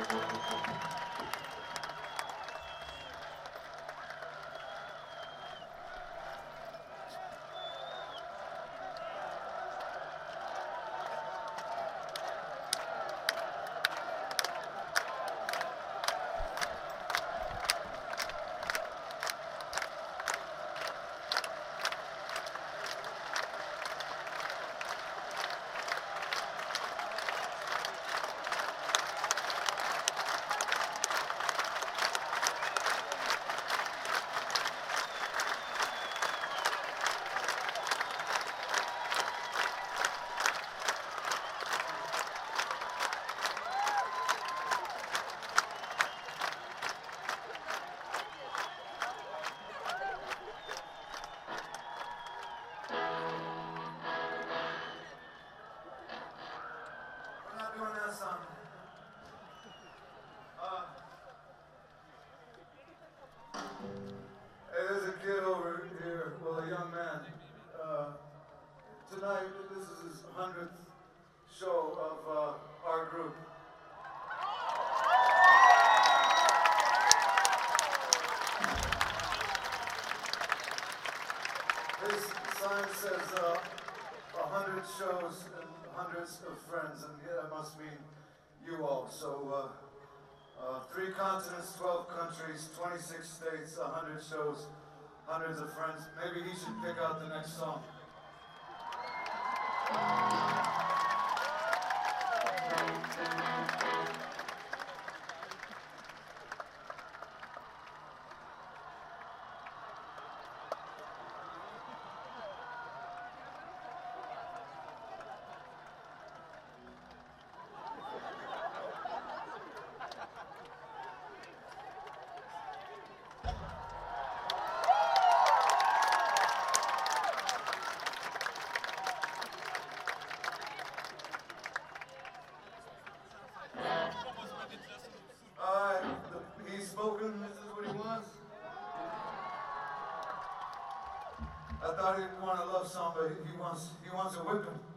Hey, there's a kid over here, well, a young man. Tonight, this is his 100th show of our group. His sign says 100 shows and hundreds of friends, and yeah, that must mean you all. So, 3 continents, 12 countries, 26 states, 100 shows, hundreds of friends. Maybe he should pick out the next song. He's spoken, this is what he wants. I thought he didn't want a love song, but he wants a whipping.